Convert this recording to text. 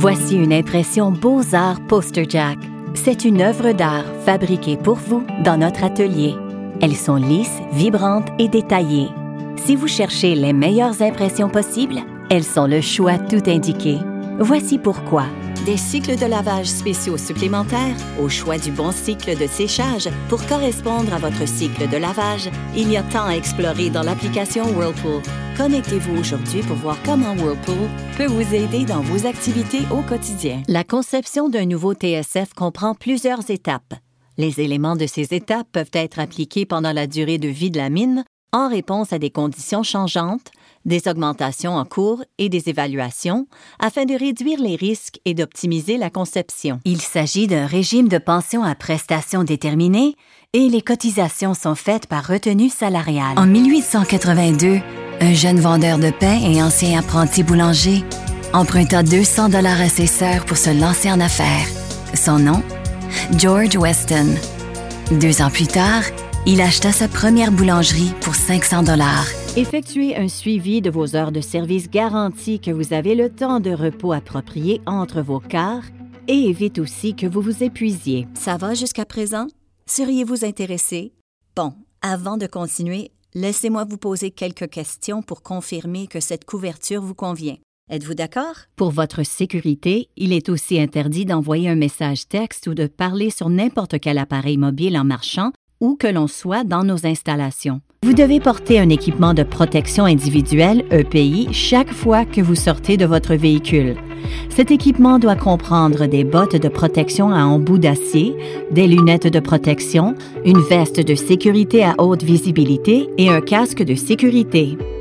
Voici une impression Beaux-Arts Posterjack. C'est une œuvre d'art fabriquée pour vous dans notre atelier. Elles sont lisses, vibrantes et détaillées. Si vous cherchez les meilleures impressions possibles, elles sont le choix tout indiqué. Voici pourquoi. Des cycles de lavage spéciaux supplémentaires, au choix du bon cycle de séchage pour correspondre à votre cycle de lavage, il y a tant à explorer dans l'application Whirlpool. Connectez-vous aujourd'hui pour voir comment Whirlpool peut vous aider dans vos activités au quotidien. La conception d'un nouveau TSF comprend plusieurs étapes. Les éléments de ces étapes peuvent être appliqués pendant la durée de vie de la mine en réponse à des conditions changeantes, des augmentations en cours et des évaluations afin de réduire les risques et d'optimiser la conception. Il s'agit d'un régime de pension à prestations déterminées et les cotisations sont faites par retenue salariale. En 1882, un jeune vendeur de pain et ancien apprenti boulanger emprunta 200 $ à ses sœurs pour se lancer en affaires. Son nom? George Weston. 2 ans plus tard, il acheta sa première boulangerie pour 500 $. Effectuez un suivi de vos heures de service garanties que vous avez le temps de repos approprié entre vos quarts et évite aussi que vous vous épuisiez. Ça va jusqu'à présent? Seriez-vous intéressé? Bon, avant de continuer, laissez-moi vous poser quelques questions pour confirmer que cette couverture vous convient. Êtes-vous d'accord? Pour votre sécurité, il est aussi interdit d'envoyer un message texte ou de parler sur n'importe quel appareil mobile en marchant où que l'on soit dans nos installations. Vous devez porter un équipement de protection individuelle, EPI, chaque fois que vous sortez de votre véhicule. Cet équipement doit comprendre des bottes de protection à embout d'acier, des lunettes de protection, une veste de sécurité à haute visibilité et un casque de sécurité.